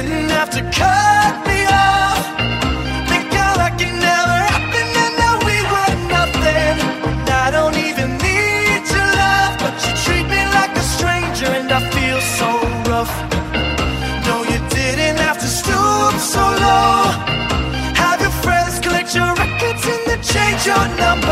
didn't have to cut me off. Think how like it never happened and now we were nothing. And I don't even need your love, but you treat me like a stranger and I feel so rough. No, you didn't have to stoop so low. Have your friends collect your records and then change your number.